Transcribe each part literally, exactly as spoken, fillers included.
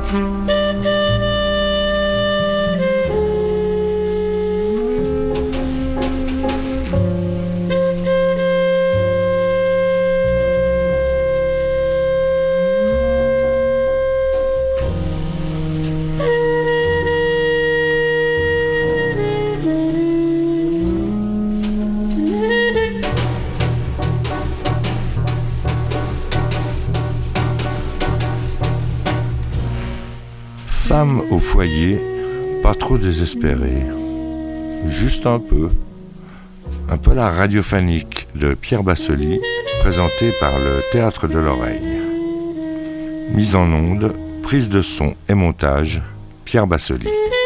Femme au foyer, pas trop désespérée, juste un peu. Un peu la radiophonique de Pierre Bassely, présentée par le Théâtre de l'Oreille. Mise en onde, prise de son et montage, Pierre Bassely.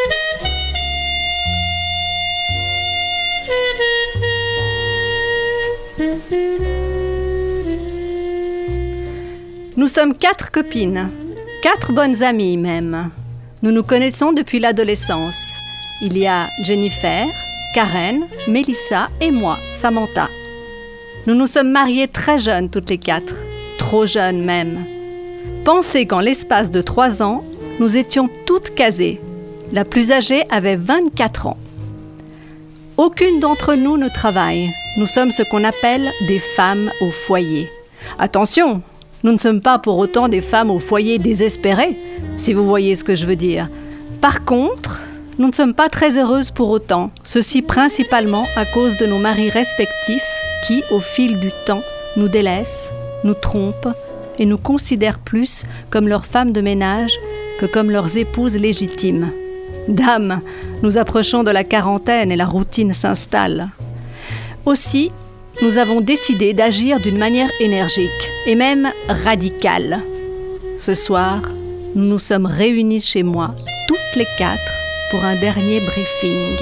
Nous sommes quatre copines, quatre bonnes amies même. Nous nous connaissons depuis l'adolescence. Il y a Jennifer, Karen, Mélissa et moi, Samantha. Nous nous sommes mariées très jeunes toutes les quatre, trop jeunes même. Pensez qu'en l'espace de trois ans, nous étions toutes casées. La plus âgée avait vingt-quatre ans. Aucune d'entre nous ne travaille. Nous sommes ce qu'on appelle des femmes au foyer. Attention, nous ne sommes pas pour autant des femmes au foyer désespérées, si vous voyez ce que je veux dire. Par contre, nous ne sommes pas très heureuses pour autant, ceci principalement à cause de nos maris respectifs qui, au fil du temps, nous délaissent, nous trompent et nous considèrent plus comme leurs femmes de ménage que comme leurs épouses légitimes. Dame, nous approchons de la quarantaine et la routine s'installe. Aussi, nous avons décidé d'agir d'une manière énergique et même radicale. Ce soir, nous nous sommes réunis chez moi, toutes les quatre, pour un dernier briefing.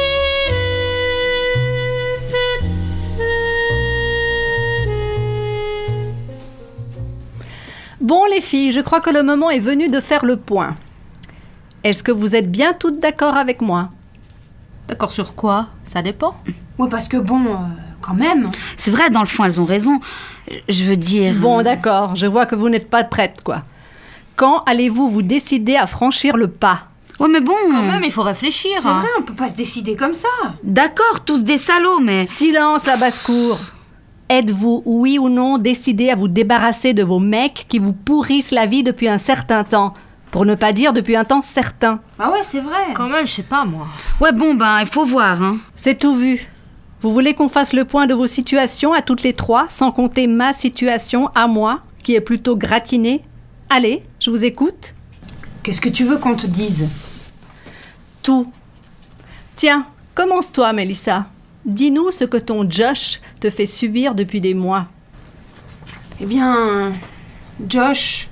Bon les filles, je crois que le moment est venu de faire le point. Est-ce que vous êtes bien toutes d'accord avec moi ? D'accord sur quoi ? Ça dépend. Ouais, parce que bon, euh, quand même. C'est vrai, dans le fond, elles ont raison. Je veux dire... Bon, d'accord, je vois que vous n'êtes pas prêtes, quoi. Quand allez-vous vous décider à franchir le pas ? Ouais, mais bon... Quand même, il faut réfléchir. C'est hein. vrai, on peut pas se décider comme ça. D'accord, tous des salauds, mais... Silence, la basse-cour. Êtes-vous, oui ou non, décidé à vous débarrasser de vos mecs qui vous pourrissent la vie depuis un certain temps ? Pour ne pas dire depuis un temps certain. Ah ouais, c'est vrai. Quand même, je sais pas, moi. Ouais, bon, ben, il faut voir, hein. C'est tout vu. Vous voulez qu'on fasse le point de vos situations à toutes les trois, sans compter ma situation à moi, qui est plutôt gratinée ? Allez, je vous écoute. Qu'est-ce que tu veux qu'on te dise ? Tout. Tiens, commence-toi, Mélissa. Dis-nous ce que ton Josh te fait subir depuis des mois. Eh bien, Josh...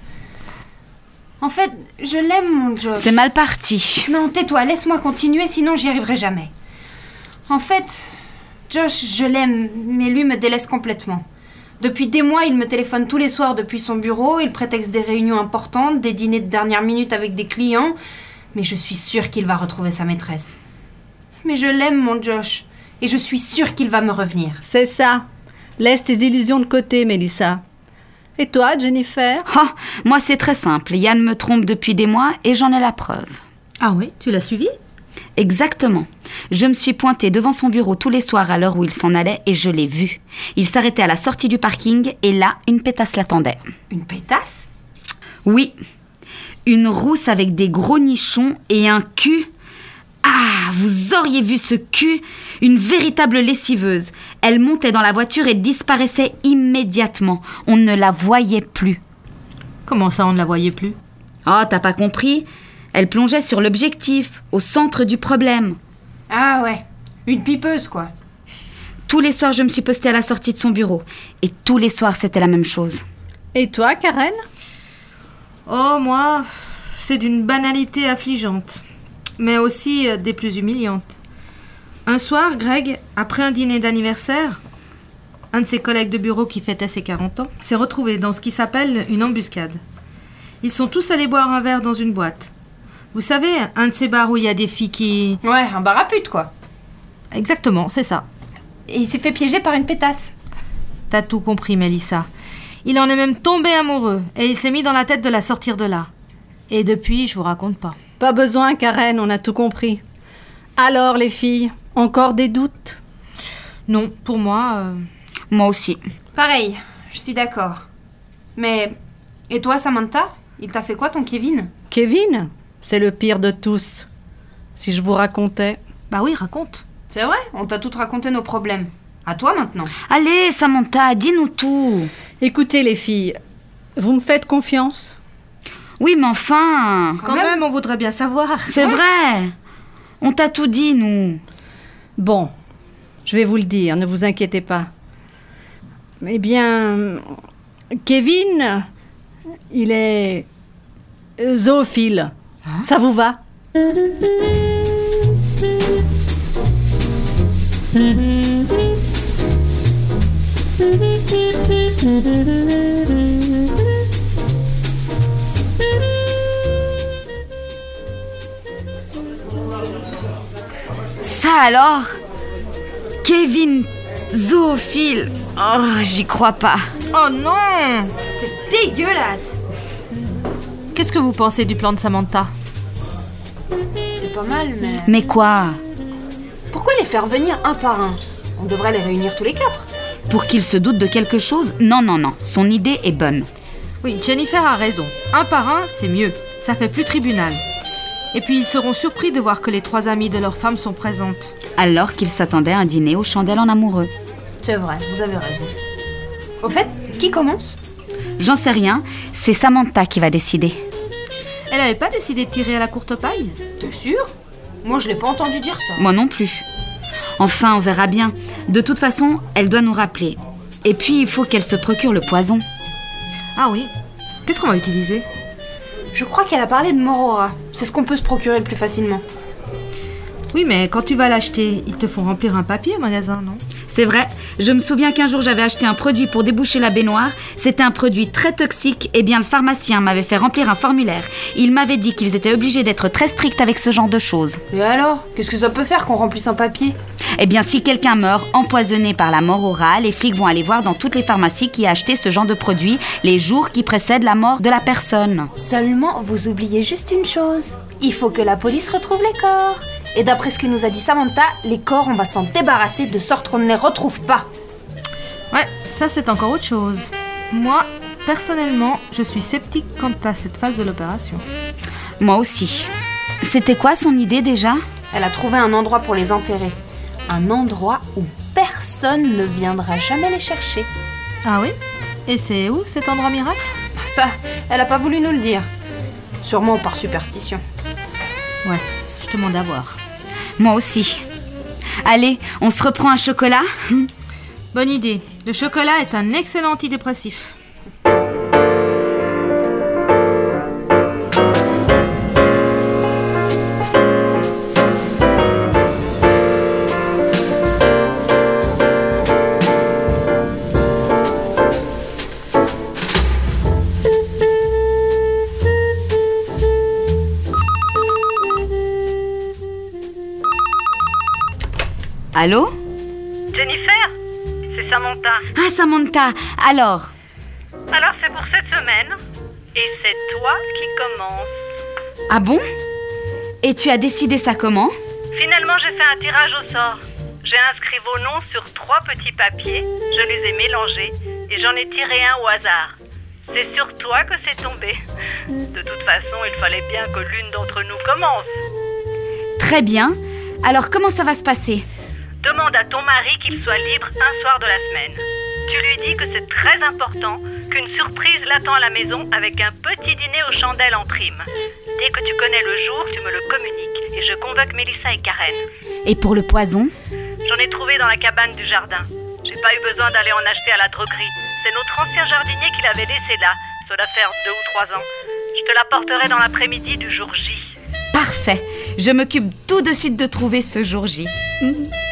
En fait, je l'aime, mon Josh. C'est mal parti. Non, tais-toi, laisse-moi continuer, sinon j'y arriverai jamais. En fait, Josh, je l'aime, mais lui me délaisse complètement. Depuis des mois, il me téléphone tous les soirs depuis son bureau, il prétexte des réunions importantes, des dîners de dernière minute avec des clients, mais je suis sûre qu'il va retrouver sa maîtresse. Mais je l'aime, mon Josh, et je suis sûre qu'il va me revenir. C'est ça. Laisse tes illusions de côté, Mélissa. Et toi, Jennifer ? Oh, moi, c'est très simple. Yann me trompe depuis des mois et j'en ai la preuve. Ah oui, tu l'as suivi ? Exactement. Je me suis pointée devant son bureau tous les soirs à l'heure où il s'en allait et je l'ai vu. Il s'arrêtait à la sortie du parking et là, une pétasse l'attendait. Une pétasse ? Oui. Une rousse avec des gros nichons et un cul. Ah, vous auriez vu ce cul ? Une véritable lessiveuse. Elle montait dans la voiture et disparaissait immédiatement. On ne la voyait plus. Comment ça, on ne la voyait plus ? Oh, t'as pas compris ? Elle plongeait sur l'objectif, au centre du problème. Ah ouais, une pipeuse, quoi. Tous les soirs, je me suis postée à la sortie de son bureau. Et tous les soirs, c'était la même chose. Et toi, Karen ? Oh, moi, c'est d'une banalité affligeante, mais aussi euh, des plus humiliantes. Un soir, Greg, après un dîner d'anniversaire, un de ses collègues de bureau qui fêtait ses quarante ans s'est retrouvé dans ce qui s'appelle une embuscade. Ils sont tous allés boire un verre dans une boîte. Vous savez, un de ces bars où il y a des filles qui... Ouais, un bar à pute, quoi. Exactement, c'est ça. Et il s'est fait piéger par une pétasse. T'as tout compris, Mélissa. Il en est même tombé amoureux et il s'est mis dans la tête de la sortir de là. Et depuis, je vous raconte pas. Pas besoin, Karen, on a tout compris. Alors, les filles, encore des doutes? Non, pour moi... Euh... Moi aussi. Pareil, je suis d'accord. Mais... Et toi, Samantha? Il t'a fait quoi, ton Kevin? Kevin? C'est le pire de tous. Si je vous racontais... Bah oui, raconte. C'est vrai, on t'a toutes raconté nos problèmes. À toi, maintenant. Allez, Samantha, dis-nous tout. Écoutez, les filles, vous me faites confiance? Oui, mais enfin... Quand, Quand même, même, on voudrait bien savoir. C'est ouais. vrai. On t'a tout dit, nous. Bon, je vais vous le dire, ne vous inquiétez pas. Eh bien, Kevin, il est zoophile. Hein? Ça vous va? Ça alors? Kevin zoophile? Oh, j'y crois pas. Oh non! C'est dégueulasse! Qu'est-ce que vous pensez du plan de Samantha? C'est pas mal, mais... Mais quoi? Pourquoi les faire venir un par un? On devrait les réunir tous les quatre. Pour qu'ils se doutent de quelque chose? Non, non, non. Son idée est bonne. Oui, Jennifer a raison. Un par un, c'est mieux. Ça fait plus tribunal. Et puis ils seront surpris de voir que les trois amies de leur femme sont présentes. Alors qu'ils s'attendaient à un dîner aux chandelles en amoureux. C'est vrai, vous avez raison. Au fait, qui commence? J'en sais rien. C'est Samantha qui va décider. Elle avait pas décidé de tirer à la courte paille? T'es sûr? Moi, je l'ai pas entendu dire ça. Moi non plus. Enfin, on verra bien. De toute façon, elle doit nous rappeler. Et puis, il faut qu'elle se procure le poison. Ah oui? Qu'est-ce qu'on va utiliser? Je crois qu'elle a parlé de Morora. C'est ce qu'on peut se procurer le plus facilement. Oui, mais quand tu vas l'acheter, ils te font remplir un papier au magasin, non? C'est vrai. Je me souviens qu'un jour, j'avais acheté un produit pour déboucher la baignoire. C'était un produit très toxique. Eh bien, le pharmacien m'avait fait remplir un formulaire. Il m'avait dit qu'ils étaient obligés d'être très stricts avec ce genre de choses. Et alors? Qu'est-ce que ça peut faire qu'on remplisse un papier? Eh bien, si quelqu'un meurt empoisonné par la Morora, les flics vont aller voir dans toutes les pharmacies qui a acheté ce genre de produit les jours qui précèdent la mort de la personne. Seulement, vous oubliez juste une chose. Il faut que la police retrouve les corps. Et d'après ce que nous a dit Samantha, les corps, on va s'en débarrasser de sorte qu'on ne les retrouve pas. Ouais, ça c'est encore autre chose. Moi, personnellement, je suis sceptique quant à cette phase de l'opération. Moi aussi. C'était quoi son idée déjà? Elle a trouvé un endroit pour les enterrer. Un endroit où personne ne viendra jamais les chercher. Ah oui? Et c'est où cet endroit miracle? Ça, elle a pas voulu nous le dire. Sûrement par superstition. Ouais, je te demande à voir. Moi aussi. Allez, on se reprend un chocolat? Bonne idée. Le chocolat est un excellent antidépressif. Allô? Jennifer? C'est Samantha. Ah, Samantha, alors? Alors c'est pour cette semaine, et c'est toi qui commence. Ah bon? Et tu as décidé ça comment? Finalement, j'ai fait un tirage au sort. J'ai inscrit vos noms sur trois petits papiers, je les ai mélangés, et j'en ai tiré un au hasard. C'est sur toi que c'est tombé. De toute façon, il fallait bien que l'une d'entre nous commence. Très bien. Alors, comment ça va se passer? Demande à ton mari qu'il soit libre un soir de la semaine. Tu lui dis que c'est très important, qu'une surprise l'attend à la maison avec un petit dîner aux chandelles en prime. Dès que tu connais le jour, tu me le communiques et je convoque Mélissa et Karen. Et pour le poison? J'en ai trouvé dans la cabane du jardin. J'ai pas eu besoin d'aller en acheter à la droguerie. C'est notre ancien jardinier qui l'avait laissé là. Ça doit faire deux ou trois ans. Je te l'apporterai dans l'après-midi du jour J. Parfait. Je m'occupe tout de suite de trouver ce jour J. Mmh.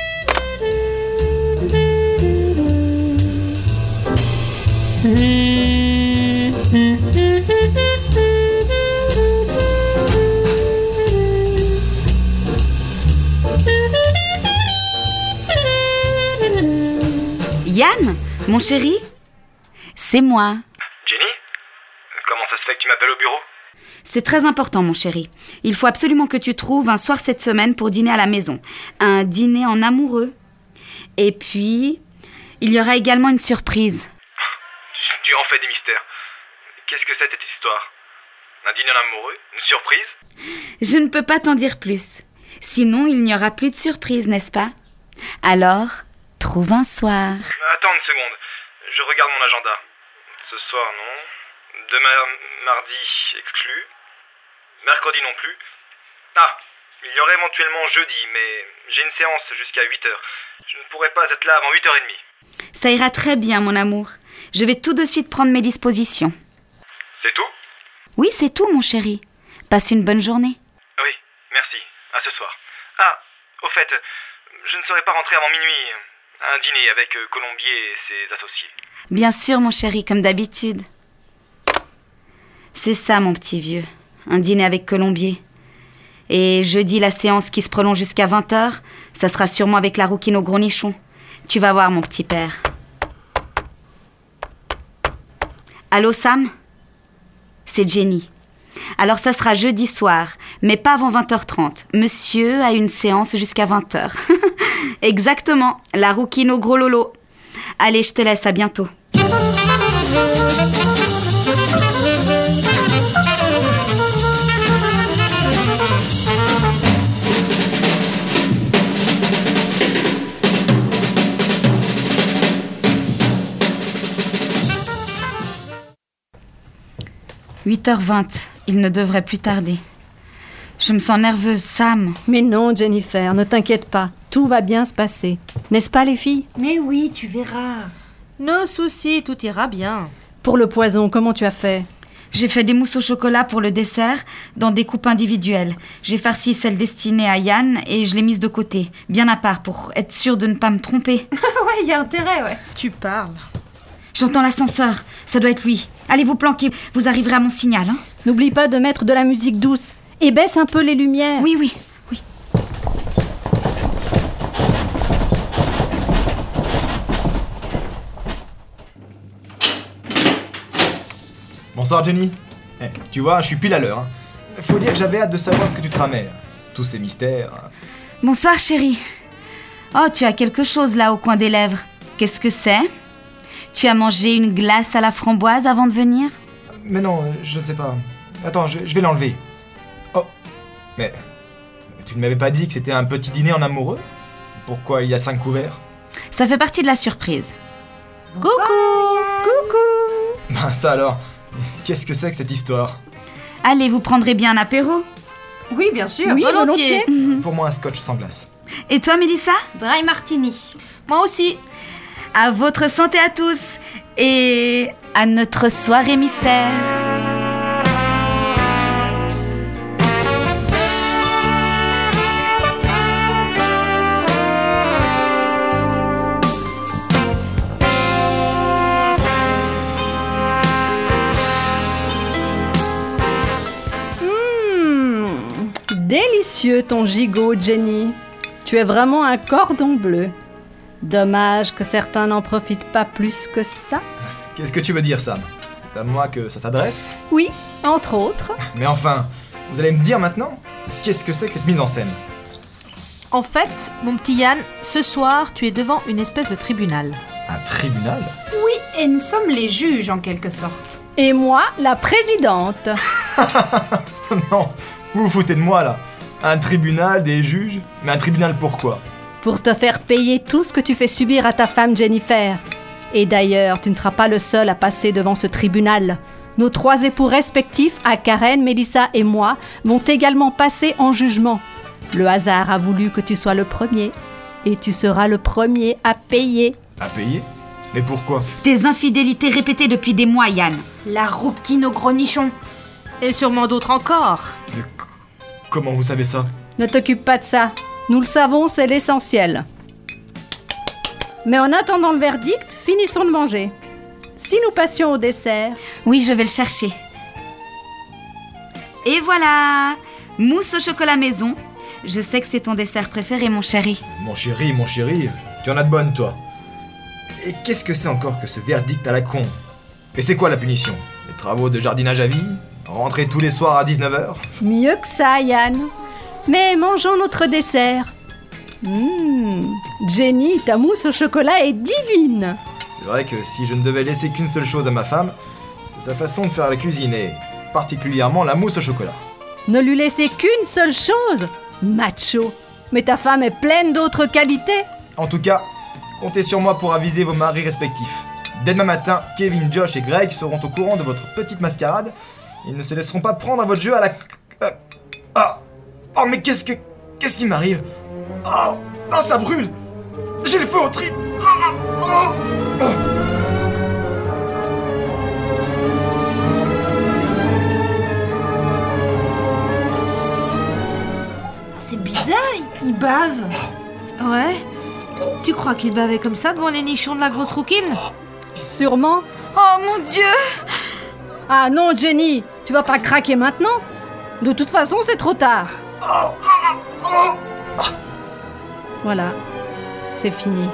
Yann, mon chéri? C'est moi. Jenny? Comment ça se fait que tu m'appelles au bureau? C'est très important, mon chéri. Il faut absolument que tu trouves un soir cette semaine pour dîner à la maison. Un dîner en amoureux. Et puis, il y aura également une surprise. Tu en fais des mystères. Qu'est-ce que c'est cette histoire? Un dîner en amoureux? Une surprise? Je ne peux pas t'en dire plus. Sinon, il n'y aura plus de surprise, n'est-ce pas? Alors, trouve un soir. Attends une seconde. Je regarde mon agenda. Ce soir, non. Demain, mardi, exclu. Mercredi non plus. Ah, il y aurait éventuellement jeudi, mais j'ai une séance jusqu'à huit heures. Je ne pourrai pas être là avant huit heures trente. Ça ira très bien, mon amour. Je vais tout de suite prendre mes dispositions. C'est tout? Oui, c'est tout, mon chéri. Passe une bonne journée. Oui, merci. À ce soir. Ah, au fait, je ne serai pas rentré avant minuit. Un dîner avec Colombier et ses associés. Bien sûr, mon chéri, comme d'habitude. C'est ça, mon petit vieux. Un dîner avec Colombier. Et jeudi, la séance qui se prolonge jusqu'à vingt heures, ça sera sûrement avec la rouquine au gros nichon. Tu vas voir, mon petit père. Allô, Sam? C'est Jenny. Alors ça sera jeudi soir, mais pas avant vingt heures trente. Monsieur a une séance jusqu'à vingt heures. Exactement, la rouquine au gros lolo. Allez, je te laisse, à bientôt. huit heures vingt, il ne devrait plus tarder. Je me sens nerveuse, Sam. Mais non, Jennifer, ne t'inquiète pas. Tout va bien se passer. N'est-ce pas, les filles? Mais oui, tu verras. No souci, tout ira bien. Pour le poison, comment tu as fait? J'ai fait des mousses au chocolat pour le dessert, dans des coupes individuelles. J'ai farci celle destinée à Yann et je l'ai mise de côté, bien à part, pour être sûre de ne pas me tromper. Ouais, il y a intérêt, ouais. Tu parles. J'entends l'ascenseur, ça doit être lui. Allez vous planquer, vous arriverez à mon signal, hein. N'oublie pas de mettre de la musique douce et baisse un peu les lumières. Oui, oui, oui. Bonsoir Jenny. Eh, tu vois, je suis pile à l'heure. Hein. Faut dire que j'avais hâte de savoir ce que tu tramais. Tous ces mystères. Bonsoir chérie. Oh, tu as quelque chose là au coin des lèvres. Qu'est-ce que c'est? Tu as mangé une glace à la framboise avant de venir? Mais non, je ne sais pas. Attends, je, je vais l'enlever. Oh, mais tu ne m'avais pas dit que c'était un petit dîner en amoureux? Pourquoi il y a cinq couverts? Ça fait partie de la surprise. Coucou, coucou. Ben ça alors, qu'est-ce que c'est que cette histoire? Allez, vous prendrez bien un apéro? Oui, bien sûr. Oui, volontiers. volontiers. Pour moi, un scotch sans glace. Et toi, Mélissa? Dry martini. Moi aussi. À votre santé à tous et à notre soirée mystère. Mmh, délicieux ton gigot, Jenny. Tu es vraiment un cordon bleu. Dommage que certains n'en profitent pas plus que ça. Qu'est-ce que tu veux dire, Sam? C'est à moi que ça s'adresse? Oui, entre autres. Mais enfin, vous allez me dire maintenant? Qu'est-ce que c'est que cette mise en scène? En fait, mon petit Yann, ce soir, tu es devant une espèce de tribunal. Un tribunal? Oui, et nous sommes les juges en quelque sorte. Et moi, la présidente. Non, vous vous foutez de moi là. Un tribunal, des juges? Mais un tribunal pourquoi? Pour te faire payer tout ce que tu fais subir à ta femme Jennifer. Et d'ailleurs, tu ne seras pas le seul à passer devant ce tribunal. Nos trois époux respectifs, à Karen, Mélissa et moi, vont également passer en jugement. Le hasard a voulu que tu sois le premier. Et tu seras le premier à payer. À payer? Mais pourquoi? Tes infidélités répétées depuis des mois, Yann. La rouquine au gros nichon. Et sûrement d'autres encore. Mais c- comment vous savez ça? Ne t'occupe pas de ça. Nous le savons, c'est l'essentiel. Mais en attendant le verdict, finissons de manger. Si nous passions au dessert... Oui, je vais le chercher. Et voilà! Mousse au chocolat maison. Je sais que c'est ton dessert préféré, mon chéri. Mon chéri, mon chéri, tu en as de bonnes, toi. Et qu'est-ce que c'est encore que ce verdict à la con? Et c'est quoi la punition? Des travaux de jardinage à vie? Rentrer tous les soirs à dix-neuf heures. Mieux que ça, Yann. Mais mangeons notre dessert. Mmh, Jenny, ta mousse au chocolat est divine. C'est vrai que si je ne devais laisser qu'une seule chose à ma femme, c'est sa façon de faire la cuisine et particulièrement la mousse au chocolat. Ne lui laissez qu'une seule chose, macho. Mais ta femme est pleine d'autres qualités. En tout cas, comptez sur moi pour aviser vos maris respectifs. Dès demain matin, Kevin, Josh et Greg seront au courant de votre petite mascarade. Ils ne se laisseront pas prendre à votre jeu à la... Euh, ah Oh, mais qu'est-ce que... Qu'est-ce qui m'arrive? Oh, oh, ça brûle! J'ai le feu au tripes! Oh, oh. C'est bizarre, il, il bave. Ouais? Tu crois qu'il bavait comme ça devant les nichons de la grosse rouquine? Sûrement. Oh mon Dieu! Ah non, Jenny, tu vas pas craquer maintenant. De toute façon, c'est trop tard. Voilà, c'est fini.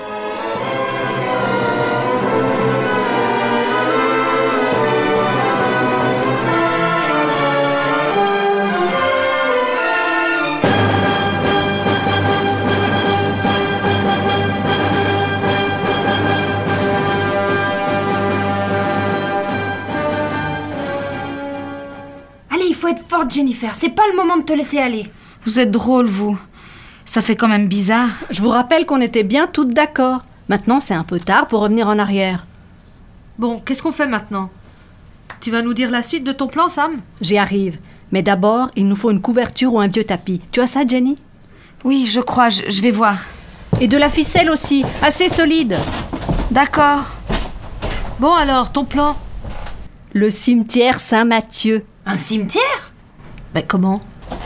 Allez, il faut être forte, Jennifer. C'est pas le moment de te laisser aller. Vous êtes drôle, vous. Ça fait quand même bizarre. Je vous rappelle qu'on était bien toutes d'accord. Maintenant, c'est un peu tard pour revenir en arrière. Bon, qu'est-ce qu'on fait maintenant? Tu vas nous dire la suite de ton plan, Sam? J'y arrive. Mais d'abord, il nous faut une couverture ou un vieux tapis. Tu as ça, Jenny? Oui, je crois, je, je vais voir. Et de la ficelle aussi, assez solide. D'accord. Bon alors, ton plan? Le cimetière Saint-Mathieu. Un cimetière? Ben comment?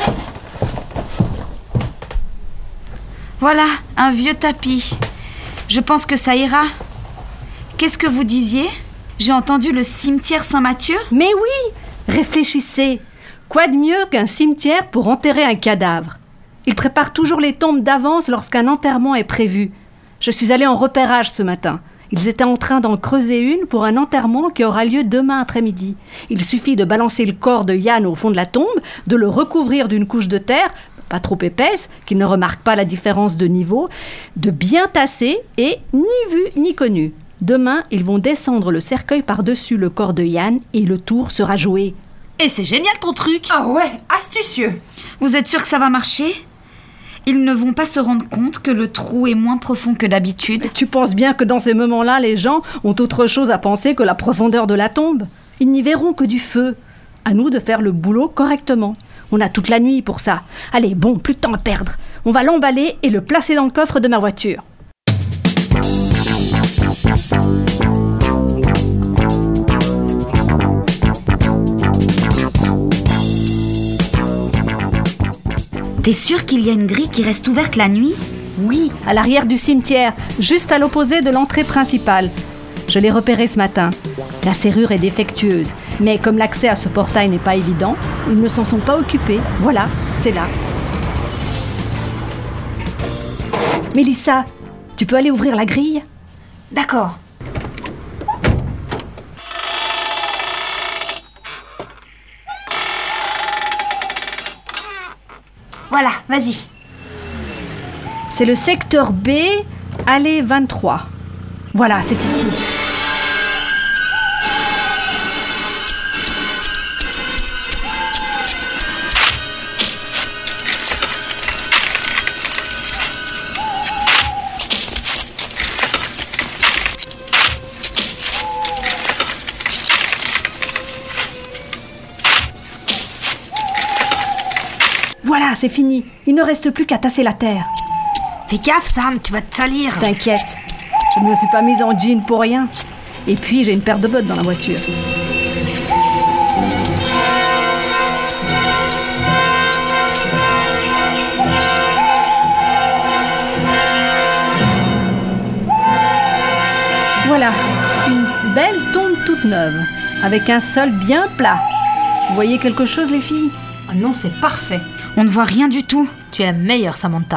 Voilà, un vieux tapis. Je pense que ça ira. Qu'est-ce que vous disiez? J'ai entendu le cimetière Saint-Mathieu? Mais oui! Réfléchissez. Quoi de mieux qu'un cimetière pour enterrer un cadavre? Ils préparent toujours les tombes d'avance lorsqu'un enterrement est prévu. Je suis allée en repérage ce matin. Ils étaient en train d'en creuser une pour un enterrement qui aura lieu demain après-midi. Il suffit de balancer le corps de Yann au fond de la tombe, de le recouvrir d'une couche de terre, pas trop épaisse, qu'il ne remarque pas la différence de niveau, de bien tasser et ni vu ni connu. Demain, ils vont descendre le cercueil par-dessus le corps de Yann et le tour sera joué. Et c'est génial ton truc! Ah ouais, astucieux. Vous êtes sûr que ça va marcher? Ils ne vont pas se rendre compte que le trou est moins profond que d'habitude? Tu penses bien que dans ces moments-là, les gens ont autre chose à penser que la profondeur de la tombe? Ils n'y verront que du feu. À nous de faire le boulot correctement. On a toute la nuit pour ça. Allez, bon, plus de temps à perdre. On va l'emballer et le placer dans le coffre de ma voiture. T'es sûr qu'il y a une grille qui reste ouverte la nuit? Oui, à l'arrière du cimetière, juste à l'opposé de l'entrée principale. Je l'ai repéré ce matin. La serrure est défectueuse, mais comme l'accès à ce portail n'est pas évident, ils ne s'en sont pas occupés. Voilà, c'est là. Mélissa, tu peux aller ouvrir la grille? D'accord. Voilà, vas-y. C'est le secteur B, allée vingt-trois. Voilà, c'est ici. Voilà, c'est fini. Il ne reste plus qu'à tasser la terre. Fais gaffe, Sam, tu vas te salir. T'inquiète, je ne me suis pas mise en jean pour rien. Et puis, j'ai une paire de bottes dans la voiture. Voilà, une belle tombe toute neuve, avec un sol bien plat. Vous voyez quelque chose, les filles? Ah non, c'est parfait. On ne voit rien du tout. Tu es la meilleure, Samantha.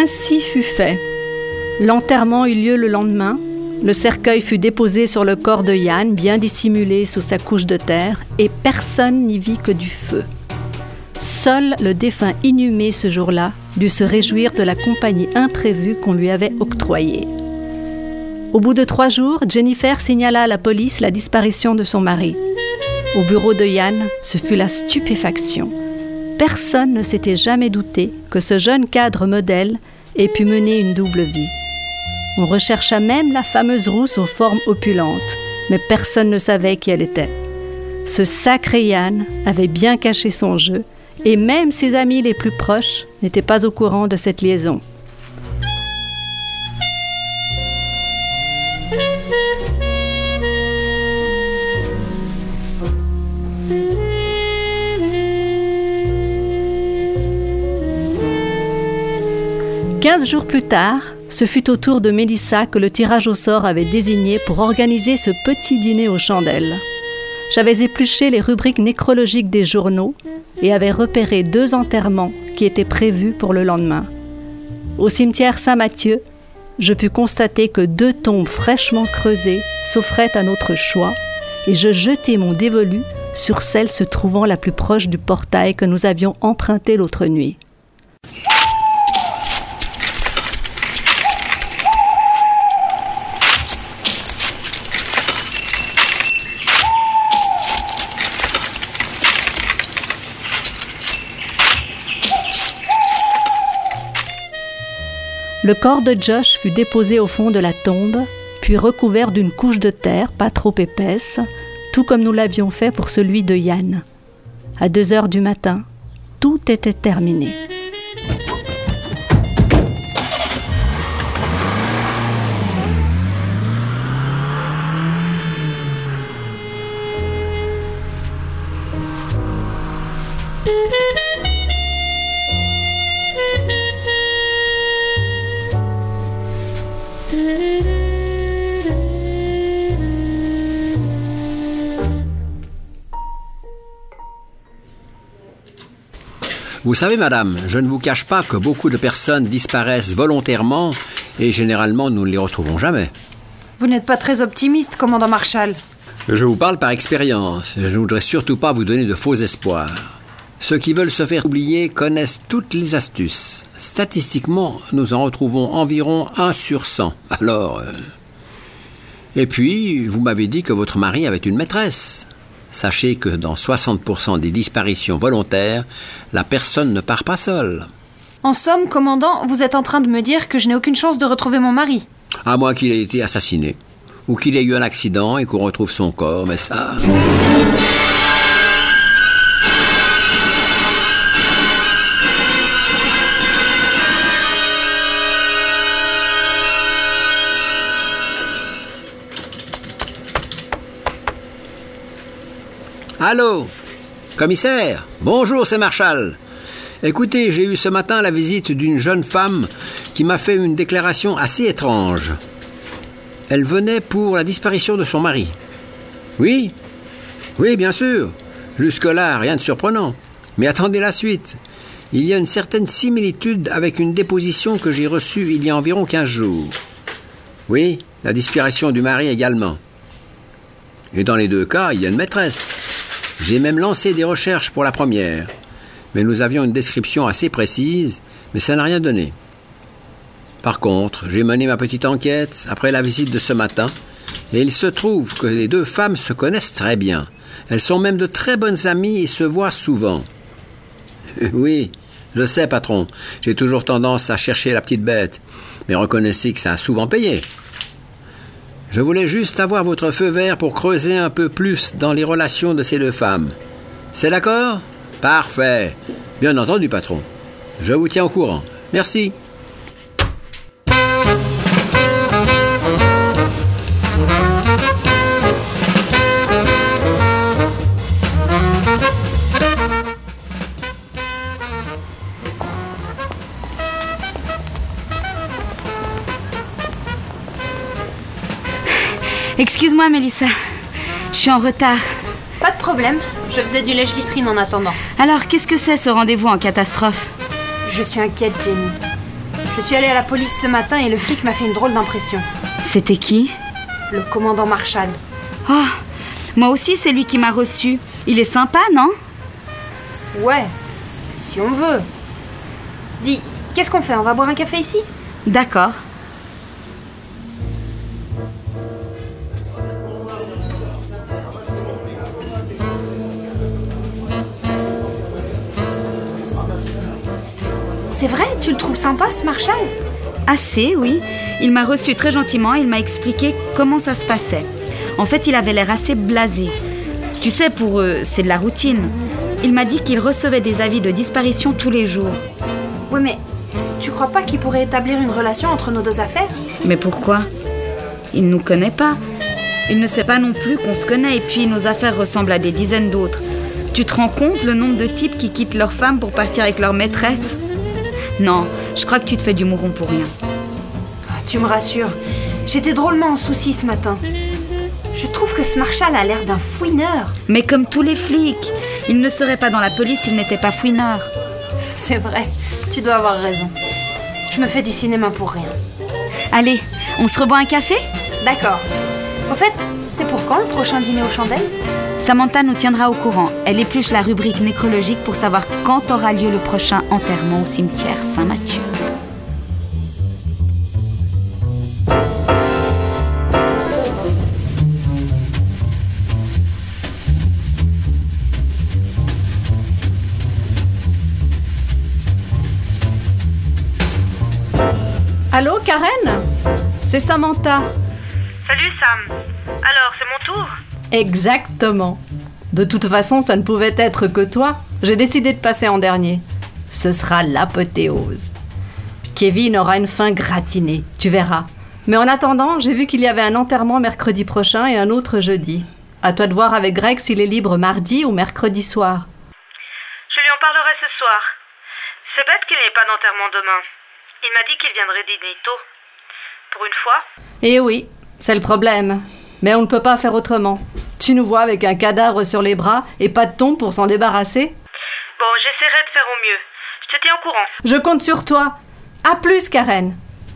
Ainsi fut fait. L'enterrement eut lieu le lendemain. Le cercueil fut déposé sur le corps de Yann, bien dissimulé sous sa couche de terre, et personne n'y vit que du feu. Seul le défunt inhumé ce jour-là dut se réjouir de la compagnie imprévue qu'on lui avait octroyée. Au bout de trois jours, Jennifer signala à la police la disparition de son mari. Au bureau de Yann, ce fut la stupéfaction. Personne ne s'était jamais douté que ce jeune cadre modèle ait pu mener une double vie. On rechercha même la fameuse rousse aux formes opulentes, mais personne ne savait qui elle était. Ce sacré Yann avait bien caché son jeu, et même ses amis les plus proches n'étaient pas au courant de cette liaison. Quinze jours plus tard, ce fut au tour de Mélissa que le tirage au sort avait désigné pour organiser ce petit dîner aux chandelles. J'avais épluché les rubriques nécrologiques des journaux et avais repéré deux enterrements qui étaient prévus pour le lendemain. Au cimetière Saint-Mathieu, je pus constater que deux tombes fraîchement creusées s'offraient à notre choix et je jetai mon dévolu sur celle se trouvant la plus proche du portail que nous avions emprunté l'autre nuit. Le corps de Josh fut déposé au fond de la tombe, puis recouvert d'une couche de terre pas trop épaisse, tout comme nous l'avions fait pour celui de Yann. À deux heures du matin, tout était terminé. Vous savez, madame, je ne vous cache pas que beaucoup de personnes disparaissent volontairement et généralement nous ne les retrouvons jamais. Vous n'êtes pas très optimiste, commandant Marshall. Je vous parle par expérience et je ne voudrais surtout pas vous donner de faux espoirs. Ceux qui veulent se faire oublier connaissent toutes les astuces. Statistiquement, nous en retrouvons environ un sur cent. Alors... Euh... Et puis, vous m'avez dit que votre mari avait une maîtresse. Sachez que dans soixante pour cent des disparitions volontaires, la personne ne part pas seule. En somme, commandant, vous êtes en train de me dire que je n'ai aucune chance de retrouver mon mari. À moins qu'il ait été assassiné, ou qu'il ait eu un accident et qu'on retrouve son corps, mais ça... Allô, commissaire, bonjour, c'est Marshall. Écoutez, j'ai eu ce matin la visite d'une jeune femme qui m'a fait une déclaration assez étrange. Elle venait pour la disparition de son mari. Oui, oui, bien sûr. Jusque-là, rien de surprenant. Mais attendez la suite. Il y a une certaine similitude avec une déposition que j'ai reçue il y a environ quinze jours. Oui, la disparition du mari également. Et dans les deux cas, il y a une maîtresse. J'ai même lancé des recherches pour la première. Mais nous avions une description assez précise, mais ça n'a rien donné. Par contre, j'ai mené ma petite enquête après la visite de ce matin, et il se trouve que les deux femmes se connaissent très bien. Elles sont même de très bonnes amies et se voient souvent. Oui, je sais, patron, j'ai toujours tendance à chercher la petite bête, mais reconnaissez que ça a souvent payé. Je voulais juste avoir votre feu vert pour creuser un peu plus dans les relations de ces deux femmes. C'est d'accord ? Parfait. Bien entendu, patron. Je vous tiens au courant. Merci. Excuse-moi, Mélissa. Je suis en retard. Pas de problème. Je faisais du lèche-vitrine en attendant. Alors, qu'est-ce que c'est ce rendez-vous en catastrophe ? Je suis inquiète, Jenny. Je suis allée à la police ce matin et le flic m'a fait une drôle d'impression. C'était qui? Le commandant Marshall. Oh, moi aussi, c'est lui qui m'a reçu. Il est sympa, non? Ouais, si on veut. Dis, qu'est-ce qu'on fait? On va boire un café ici? D'accord. C'est vrai? Tu le trouves sympa, ce Marshall? Assez, oui. Il m'a reçu très gentiment, il m'a expliqué comment ça se passait. En fait, il avait l'air assez blasé. Tu sais, pour eux, c'est de la routine. Il m'a dit qu'il recevait des avis de disparition tous les jours. Oui, mais tu crois pas qu'il pourrait établir une relation entre nos deux affaires? Mais pourquoi? Il ne nous connaît pas. Il ne sait pas non plus qu'on se connaît, et puis nos affaires ressemblent à des dizaines d'autres. Tu te rends compte le nombre de types qui quittent leur femme pour partir avec leur maîtresse? Non, je crois que tu te fais du mouron pour rien. Oh, tu me rassures. J'étais drôlement en souci ce matin. Je trouve que ce Marshall a l'air d'un fouineur. Mais comme tous les flics, il ne serait pas dans la police s'il n'était pas fouineur. C'est vrai, tu dois avoir raison. Je me fais du cinéma pour rien. Allez, on se reboit un café? D'accord. Au fait, c'est pour quand le prochain dîner aux chandelles? Samantha nous tiendra au courant. Elle épluche la rubrique nécrologique pour savoir quand aura lieu le prochain enterrement au cimetière Saint-Mathieu. Allô, Karen? C'est Samantha. Salut Sam. Alors, c'est mon tour? Exactement. De toute façon, ça ne pouvait être que toi. J'ai décidé de passer en dernier. Ce sera l'apothéose. Kevin aura une fin gratinée, tu verras. Mais en attendant, j'ai vu qu'il y avait un enterrement mercredi prochain et un autre jeudi. À toi de voir avec Greg s'il est libre mardi ou mercredi soir. Je lui en parlerai ce soir. C'est bête qu'il n'y ait pas d'enterrement demain. Il m'a dit qu'il viendrait dîner tôt. Pour une fois. Eh oui, c'est le problème. Mais on ne peut pas faire autrement. Tu nous vois avec un cadavre sur les bras et pas de tombe pour s'en débarrasser? Bon, j'essaierai de faire au mieux. Je te tiens au courant. Je compte sur toi. À plus, Karen.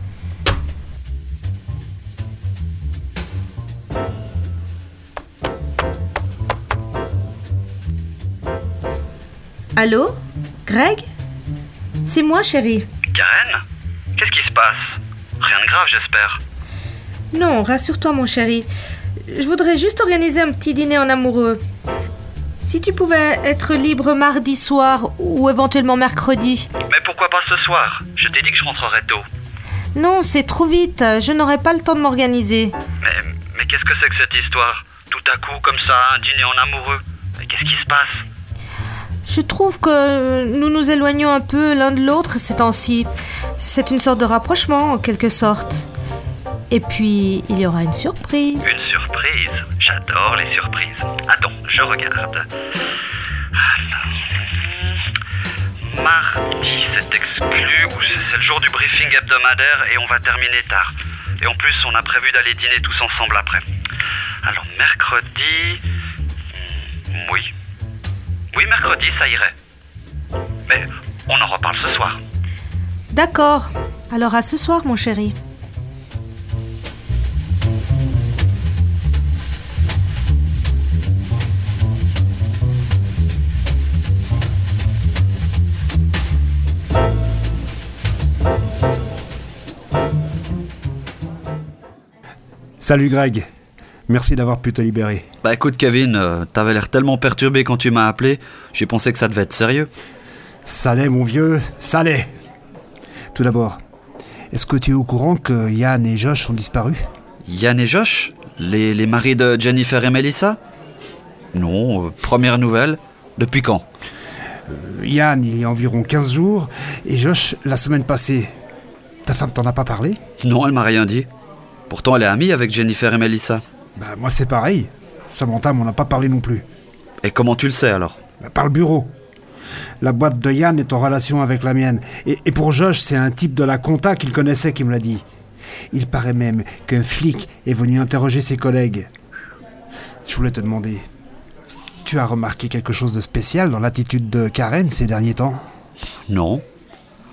Allô? Greg? C'est moi, chérie. Karen? Qu'est-ce qui se passe? Rien de grave, j'espère. Non, rassure-toi, mon chéri. Je voudrais juste organiser un petit dîner en amoureux. Si tu pouvais être libre mardi soir ou éventuellement mercredi. Mais pourquoi pas ce soir? Je t'ai dit que je rentrerais tôt. Non, c'est trop vite. Je n'aurai pas le temps de m'organiser. Mais, mais qu'est-ce que c'est que cette histoire? Tout à coup, comme ça, un dîner en amoureux. Mais qu'est-ce qui se passe? Je trouve que nous nous éloignons un peu l'un de l'autre ces temps-ci. C'est une sorte de rapprochement, en quelque sorte. Et puis, il y aura une surprise. Une surprise? J'adore les surprises. Attends, je regarde. Alors... Mardi, c'est exclu, ou c'est le jour du briefing hebdomadaire et on va terminer tard. Et en plus, on a prévu d'aller dîner tous ensemble après. Alors, mercredi... Oui. Oui, mercredi, ça irait. Mais on en reparle ce soir. D'accord. Alors à ce soir, mon chéri. Salut Greg, merci d'avoir pu te libérer. Bah écoute Kevin, euh, t'avais l'air tellement perturbé quand tu m'as appelé, j'ai pensé que ça devait être sérieux. Ça l'est mon vieux, ça l'est. Tout d'abord, est-ce que tu es au courant que Yann et Josh sont disparus? Yann et Josh? Les, les maris de Jennifer et Melissa? Non, euh, première nouvelle. Depuis quand? euh, Yann il y a environ quinze jours et Josh la semaine passée. Ta femme t'en a pas parlé? Non, elle m'a rien dit. Pourtant elle est amie avec Jennifer et Melissa. Bah moi c'est pareil. Samantha m'en a pas parlé non plus. Et comment tu le sais alors? Bah, par le bureau. La boîte de Yann est en relation avec la mienne. Et, et pour Josh, c'est un type de la compta qu'il connaissait qui me l'a dit. Il paraît même qu'un flic est venu interroger ses collègues. Je voulais te demander, tu as remarqué quelque chose de spécial dans l'attitude de Karen ces derniers temps? Non.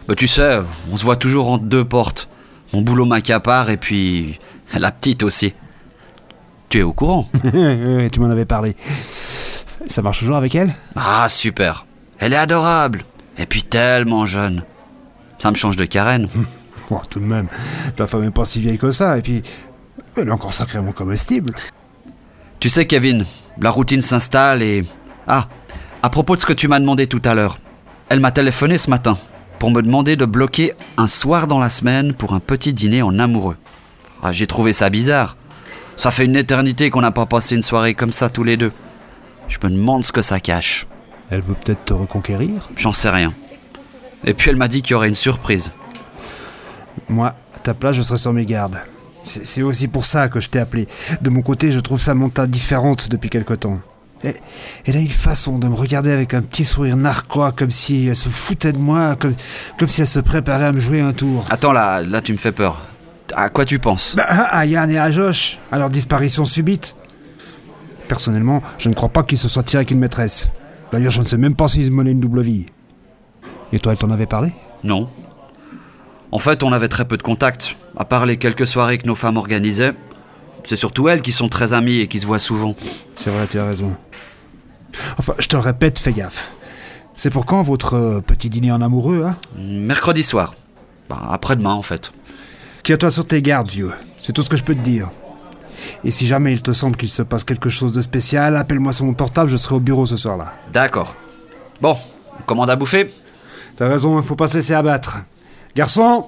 Bah, tu sais, on se voit toujours entre deux portes. Mon boulot m'accapare et puis la petite aussi. Tu es au courant? Oui, tu m'en avais parlé. Ça marche toujours avec elle? Ah, super. Elle est adorable. Et puis tellement jeune. Ça me change de Karen. Oh, tout de même, ta femme n'est pas si vieille que ça. Et puis, elle est encore sacrément comestible. Tu sais, Kevin, la routine s'installe et... Ah, à propos de ce que tu m'as demandé tout à l'heure. Elle m'a téléphoné ce matin pour me demander de bloquer un soir dans la semaine pour un petit dîner en amoureux. Ah, j'ai trouvé ça bizarre. Ça fait une éternité qu'on n'a pas passé une soirée comme ça tous les deux. Je me demande ce que ça cache. Elle veut peut-être te reconquérir? J'en sais rien. Et puis elle m'a dit qu'il y aurait une surprise. Moi, à ta place, je serais sur mes gardes. C'est, c'est aussi pour ça que je t'ai appelé. De mon côté, je trouve Samantha différente depuis quelque temps. Et, elle a une façon de me regarder avec un petit sourire narquois, comme si elle se foutait de moi, comme, comme si elle se préparait à me jouer un tour. Attends, là, là tu me fais peur. À quoi tu penses? Bah, à Yann et à Josh, à leur disparition subite. Personnellement, je ne crois pas qu'ils se soient tirés avec une maîtresse. D'ailleurs, je ne sais même pas s'ils menaient une double vie. Et toi, elle t'en avait parlé? Non. En fait, on avait très peu de contacts. À part les quelques soirées que nos femmes organisaient, c'est surtout elles qui sont très amies et qui se voient souvent. C'est vrai, tu as raison. Enfin, je te le répète, fais gaffe. C'est pour quand votre euh, petit dîner en amoureux, hein? Mercredi soir. Bah, après-demain, en fait. Tiens-toi sur tes gardes, vieux. C'est tout ce que je peux te dire. Et si jamais il te semble qu'il se passe quelque chose de spécial, appelle-moi sur mon portable, je serai au bureau ce soir-là. D'accord. Bon, on commande à bouffer? T'as raison, il faut pas se laisser abattre. Garçon!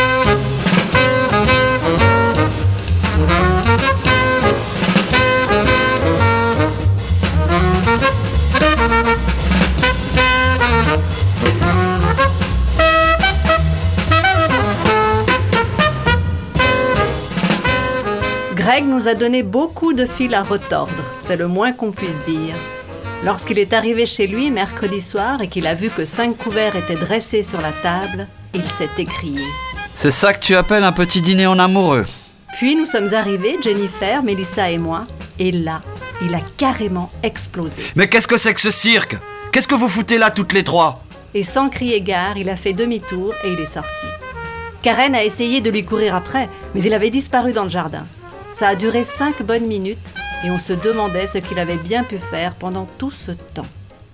Greg nous a donné beaucoup de fil à retordre, c'est le moins qu'on puisse dire. Lorsqu'il est arrivé chez lui mercredi soir et qu'il a vu que cinq couverts étaient dressés sur la table, il s'est écrié. C'est ça que tu appelles un petit dîner en amoureux? Puis nous sommes arrivés, Jennifer, Mélissa et moi, et là, il a carrément explosé. Mais qu'est-ce que c'est que ce cirque? Qu'est-ce que vous foutez là toutes les trois? Et sans crier gare, il a fait demi-tour et il est sorti. Karen a essayé de lui courir après, mais il avait disparu dans le jardin. Ça a duré cinq bonnes minutes et on se demandait ce qu'il avait bien pu faire pendant tout ce temps.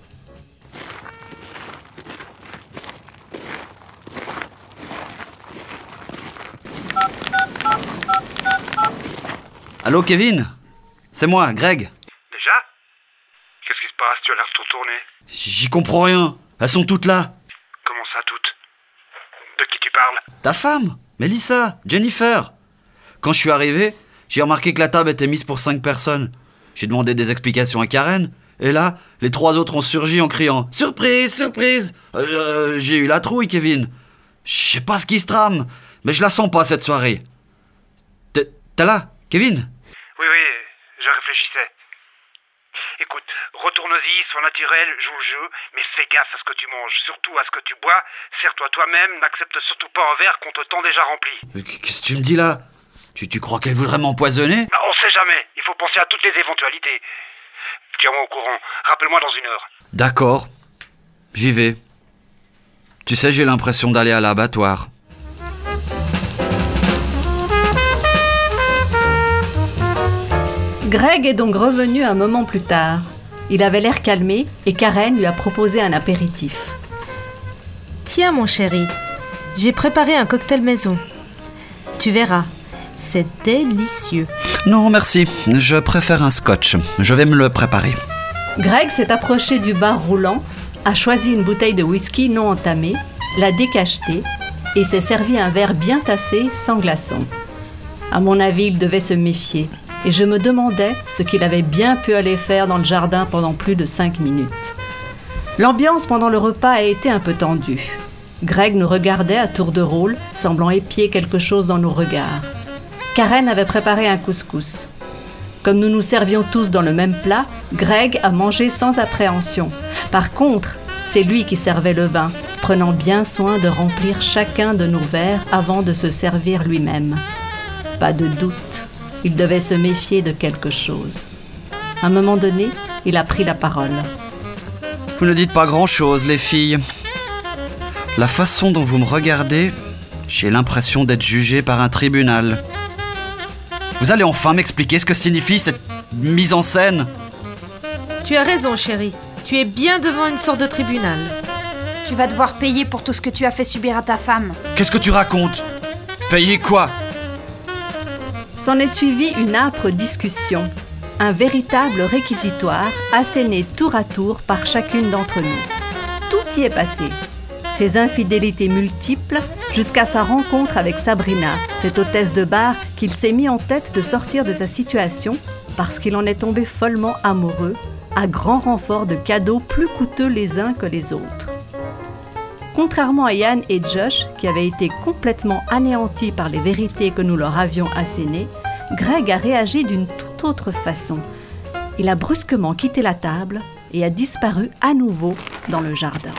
Allô, Kevin? C'est moi, Greg. Déjà? Qu'est-ce qui se passe? Tu as l'air tout tourné. J'y comprends rien. Elles sont toutes là. Comment ça, toutes? De qui tu parles? Ta femme, Mélissa, Jennifer. Quand je suis arrivé, j'ai remarqué que la table était mise pour cinq personnes. J'ai demandé des explications à Karen. Et là, les trois autres ont surgi en criant « Surprise, surprise !» euh, J'ai eu la trouille, Kevin. Je sais pas ce qui se trame, mais je la sens pas, cette soirée. T'es, t'es là, Kevin? Oui, oui, je réfléchissais. Écoute, retourne-y, sois naturel, joue le jeu, mais fais gaffe à ce que tu manges, surtout à ce que tu bois. Sers-toi toi-même, n'accepte surtout pas un verre qu'on te tend déjà rempli. Qu'est-ce que tu me dis là? Tu, tu crois qu'elle voudrait m'empoisonner? Bah, on sait jamais, il faut penser à toutes les éventualités. Tiens-moi au courant, rappelle-moi dans une heure. D'accord, j'y vais. Tu sais, j'ai l'impression d'aller à l'abattoir. Greg est donc revenu un moment plus tard. Il avait l'air calmé et Karen lui a proposé un apéritif. Tiens, mon chéri, j'ai préparé un cocktail maison. Tu verras, c'est délicieux. Non, merci. Je préfère un scotch. Je vais me le préparer. Greg s'est approché du bar roulant, a choisi une bouteille de whisky non entamée, l'a décachetée et s'est servi un verre bien tassé sans glaçons. À mon avis, il devait se méfier. Et je me demandais ce qu'il avait bien pu aller faire dans le jardin pendant plus de cinq minutes. L'ambiance pendant le repas a été un peu tendue. Greg nous regardait à tour de rôle, semblant épier quelque chose dans nos regards. Karen avait préparé un couscous. Comme nous nous servions tous dans le même plat, Greg a mangé sans appréhension. Par contre, c'est lui qui servait le vin, prenant bien soin de remplir chacun de nos verres avant de se servir lui-même. Pas de doute. Il devait se méfier de quelque chose. À un moment donné, il a pris la parole. Vous ne dites pas grand-chose, les filles. La façon dont vous me regardez, j'ai l'impression d'être jugé par un tribunal. Vous allez enfin m'expliquer ce que signifie cette mise en scène? Tu as raison, chérie. Tu es bien devant une sorte de tribunal. Tu vas devoir payer pour tout ce que tu as fait subir à ta femme. Qu'est-ce que tu racontes? Payer quoi? S'en est suivi une âpre discussion, un véritable réquisitoire asséné tour à tour par chacune d'entre nous. Tout y est passé. Ses infidélités multiples jusqu'à sa rencontre avec Sabrina, cette hôtesse de bar qu'il s'est mis en tête de sortir de sa situation parce qu'il en est tombé follement amoureux, à grand renfort de cadeaux plus coûteux les uns que les autres. Contrairement à Yann et Josh, qui avaient été complètement anéantis par les vérités que nous leur avions assénées, Greg a réagi d'une toute autre façon. Il a brusquement quitté la table et a disparu à nouveau dans le jardin.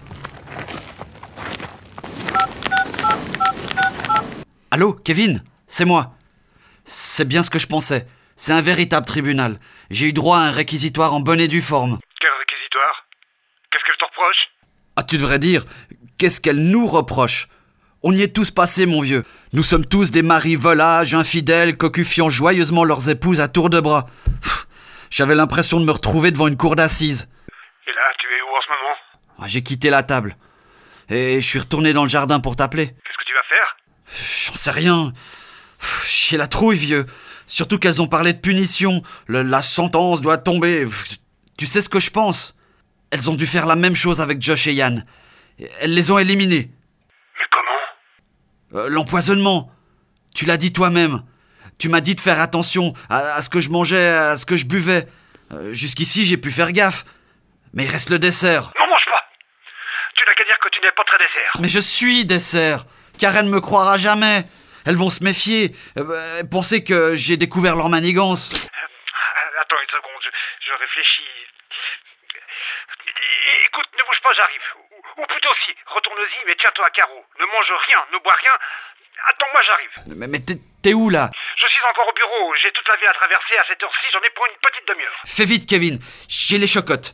Allô, Kevin? C'est moi. C'est bien ce que je pensais. C'est un véritable tribunal. J'ai eu droit à un réquisitoire en bonne et due forme. Quel réquisitoire? Qu'est-ce qu'elle te reproche? Ah, tu devrais dire, qu'est-ce qu'elle nous reproche? On y est tous passés, mon vieux. Nous sommes tous des maris volages, infidèles, cocufiant joyeusement leurs épouses à tour de bras. Pff, j'avais l'impression de me retrouver devant une cour d'assises. Et là, tu es où en ce moment? Ah, j'ai quitté la table. Et je suis retourné dans le jardin pour t'appeler. Qu'est-ce que tu vas faire? J'en sais rien. Pff, j'ai la trouille, vieux. Surtout qu'elles ont parlé de punition. Le, la sentence doit tomber. Tu sais ce que je pense? Elles ont dû faire la même chose avec Josh et Yann. Elles les ont éliminés. Mais comment? Euh, l'empoisonnement. Tu l'as dit toi-même. Tu m'as dit de faire attention à, à ce que je mangeais, à ce que je buvais. Euh, jusqu'ici, j'ai pu faire gaffe. Mais il reste le dessert. N'en mange pas! Tu n'as qu'à dire que tu n'es pas très dessert. Mais je suis dessert. Karen ne me croira jamais. Elles vont se méfier, euh, penser que j'ai découvert leur manigance. Euh, attends une seconde, je, je réfléchis. Écoute, ne bouge pas, j'arrive. Ou, ou plutôt si, retourne-y, mais tiens-toi à carreau. Ne mange rien, ne bois rien. Attends-moi, j'arrive. Mais, mais t'es, t'es où, là? Je suis encore au bureau, j'ai toute la ville à traverser à cette heure-ci, j'en ai pour une petite demi-heure. Fais vite, Kevin, j'ai les chocottes.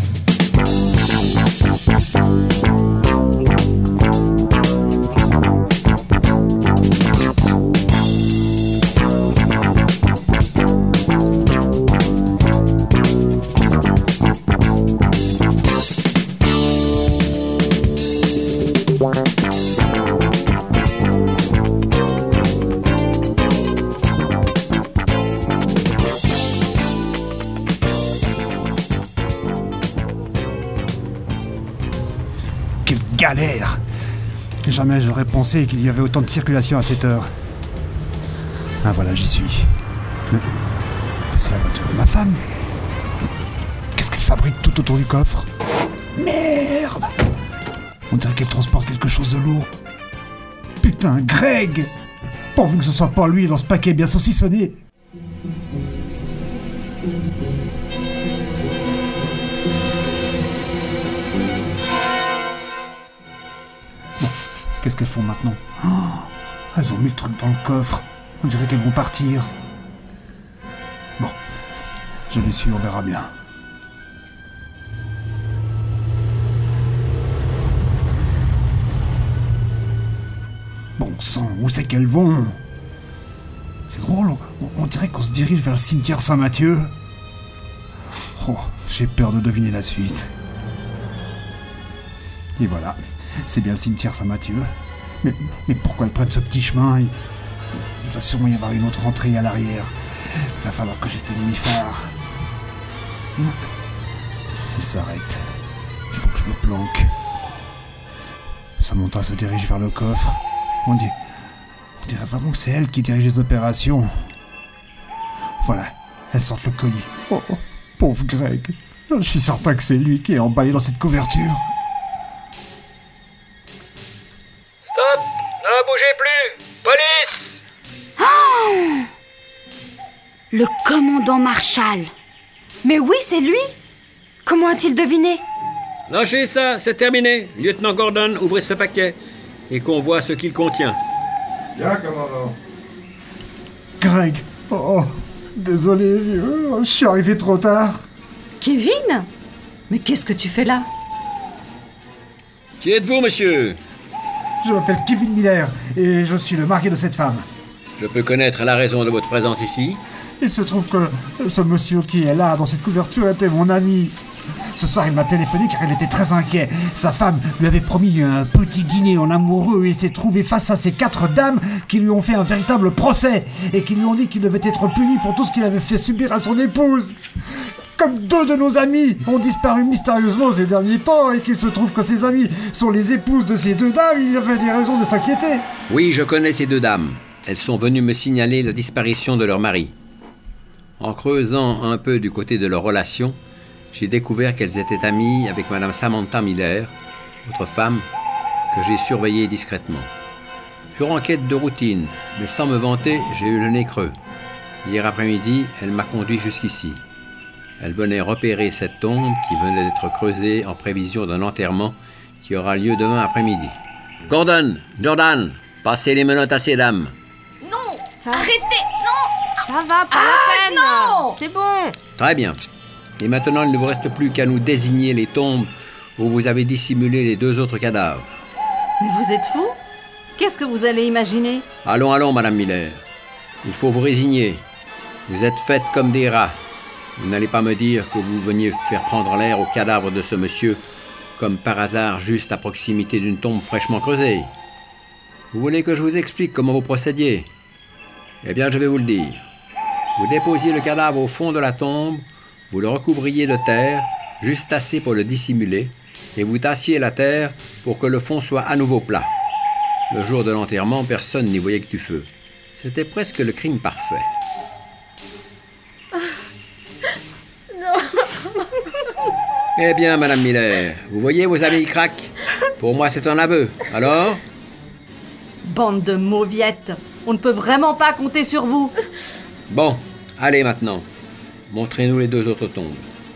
Galère! Jamais j'aurais pensé qu'il y avait autant de circulation à cette heure. Ah voilà, j'y suis. Mais, mais c'est la voiture de ma femme. Qu'est-ce qu'elle fabrique tout autour du coffre? Merde! On dirait qu'elle transporte quelque chose de lourd. Putain, Greg! Pourvu que ce soit pas lui dans ce paquet bien saucissonné. Qu'est-ce qu'elles font maintenant? Oh, elles ont mis le truc dans le coffre. On dirait qu'elles vont partir. Bon, je les suis, on verra bien. Bon sang, où c'est qu'elles vont? C'est drôle, on, on dirait qu'on se dirige vers le cimetière Saint-Mathieu. Oh, j'ai peur de deviner la suite. Et voilà. C'est bien le cimetière Saint-Mathieu. Mais, mais pourquoi elles prennent ce petit chemin? il, il doit sûrement y avoir une autre entrée à l'arrière. Il va falloir que j'éteigne mes phares. Il s'arrête. Il faut que je me planque. Samantha se dirige vers le coffre. On dirait, on dirait vraiment que c'est elle qui dirige les opérations. Voilà, elle sort le colis. Oh, oh, pauvre Greg. Je suis certain que c'est lui qui est emballé dans cette couverture. Stop! Ne bougez plus! Police! Oh! Le commandant Marshall. Mais oui, c'est lui! Comment a-t-il deviné? Lâchez ça, c'est terminé. Lieutenant Gordon, ouvrez ce paquet et qu'on voit ce qu'il contient. Bien, commandant. Greg! Oh, désolé, vieux. Je suis arrivé trop tard. Kevin? Mais qu'est-ce que tu fais là? Qui êtes-vous, monsieur? Je m'appelle Kevin Miller et je suis le mari de cette femme. Je peux connaître la raison de votre présence ici? Il se trouve que ce monsieur qui est là dans cette couverture était mon ami. Ce soir, il m'a téléphoné car il était très inquiet. Sa femme lui avait promis un petit dîner en amoureux et il s'est trouvé face à ces quatre dames qui lui ont fait un véritable procès et qui lui ont dit qu'il devait être puni pour tout ce qu'il avait fait subir à son épouse. Comme deux de nos amis ont disparu mystérieusement ces derniers temps et qu'il se trouve que ces amis sont les épouses de ces deux dames, il y avait des raisons de s'inquiéter. Oui, je connais ces deux dames. Elles sont venues me signaler la disparition de leur mari. En creusant un peu du côté de leur relation, j'ai découvert qu'elles étaient amies avec Madame Samantha Miller, votre femme, que j'ai surveillée discrètement. Sur enquête de routine, mais sans me vanter, j'ai eu le nez creux. Hier après-midi, elle m'a conduit jusqu'ici. Elle venait repérer cette tombe qui venait d'être creusée en prévision d'un enterrement qui aura lieu demain après-midi. Gordon, Jordan, passez les menottes à ces dames. Non, arrêtez, non. Ça va, pas ah, la peine. Non. C'est bon. Très bien. Et maintenant, il ne vous reste plus qu'à nous désigner les tombes où vous avez dissimulé les deux autres cadavres. Mais vous êtes fou? Qu'est-ce que vous allez imaginer? Allons, allons, Madame Miller. Il faut vous résigner. Vous êtes faite comme des rats. Vous n'allez pas me dire que vous veniez faire prendre l'air au cadavre de ce monsieur, comme par hasard juste à proximité d'une tombe fraîchement creusée. Vous voulez que je vous explique comment vous procédiez? Eh bien, je vais vous le dire. Vous déposiez le cadavre au fond de la tombe, vous le recouvriez de terre, juste assez pour le dissimuler, et vous tassiez la terre pour que le fond soit à nouveau plat. Le jour de l'enterrement, personne n'y voyait que du feu. C'était presque le crime parfait. Eh bien, Madame Miller, vous voyez vos amis craquent. Pour moi, c'est un aveu. Alors? Bande de mauviettes. On ne peut vraiment pas compter sur vous. Bon, allez maintenant. Montrez-nous les deux autres tombes.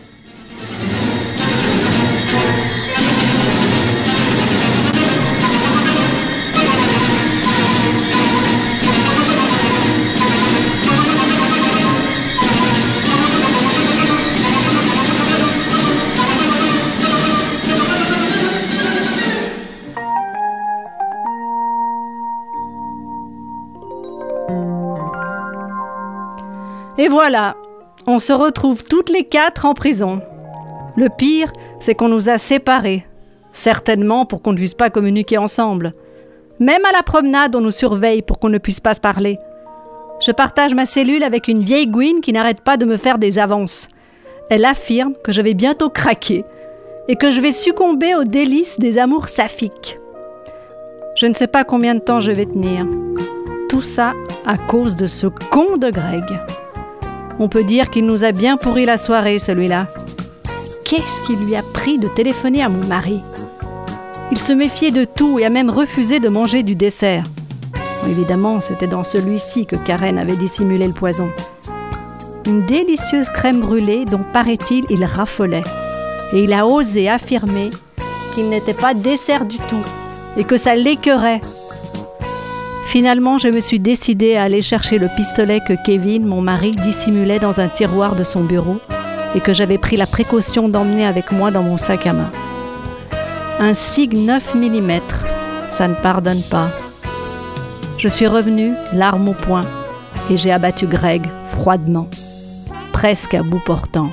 Et voilà, on se retrouve toutes les quatre en prison. Le pire, c'est qu'on nous a séparés. Certainement pour qu'on ne puisse pas communiquer ensemble. Même à la promenade, on nous surveille pour qu'on ne puisse pas se parler. Je partage ma cellule avec une vieille gouine qui n'arrête pas de me faire des avances. Elle affirme que je vais bientôt craquer et que je vais succomber aux délices des amours saphiques. Je ne sais pas combien de temps je vais tenir. Tout ça à cause de ce con de Greg. On peut dire qu'il nous a bien pourri la soirée, celui-là. Qu'est-ce qui lui a pris de téléphoner à mon mari? Il se méfiait de tout et a même refusé de manger du dessert. Bon, évidemment, c'était dans celui-ci que Karen avait dissimulé le poison. Une délicieuse crème brûlée dont, paraît-il, il raffolait. Et il a osé affirmer qu'il n'était pas dessert du tout et que ça l'écœurait. Finalement, je me suis décidée à aller chercher le pistolet que Kevin, mon mari, dissimulait dans un tiroir de son bureau et que j'avais pris la précaution d'emmener avec moi dans mon sac à main. Un SIG neuf millimètres, ça ne pardonne pas. Je suis revenue, l'arme au poing, et j'ai abattu Greg froidement, presque à bout portant.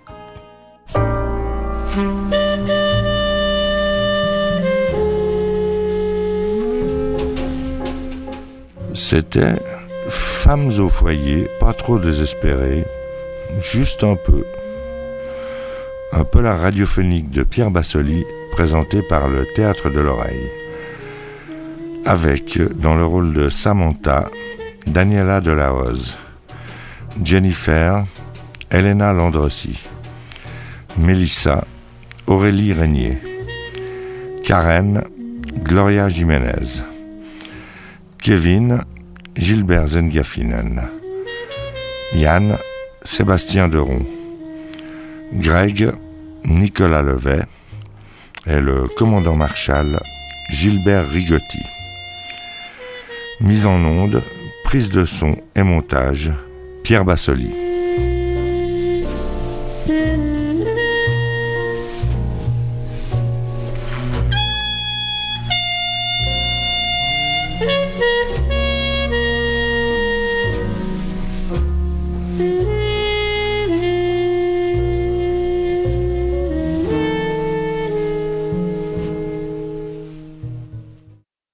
C'était Femmes au foyer, pas trop désespérées, juste un peu. Un peu la radiophonique de Pierre Bassoli, présentée par le Théâtre de l'Oreille. Avec, dans le rôle de Samantha, Daniela Delahoz, Jennifer, Elena Landrossi, Mélissa, Aurélie Régnier, Karen, Gloria Jiménez, Kevin, Gilbert Zengafinen, Yann, Sébastien Deron, Greg, Nicolas Levet et le commandant Marshall, Gilbert Rigotti. Mise en onde, prise de son et montage, Pierre Bassoli.